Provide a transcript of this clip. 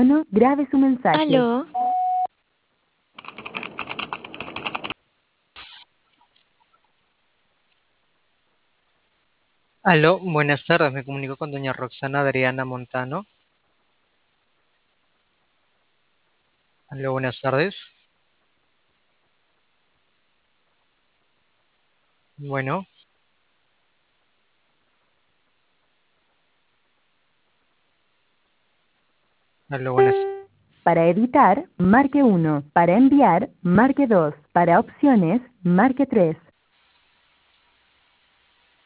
Grabe su mensaje. Aló, Aló, buenas tardes. Me comunico con doña Roxana Adriana Montano. Aló, buenas tardes. Bueno, aló, buenas. Para editar, marque 1. Para enviar, marque 2. Para opciones, marque 3.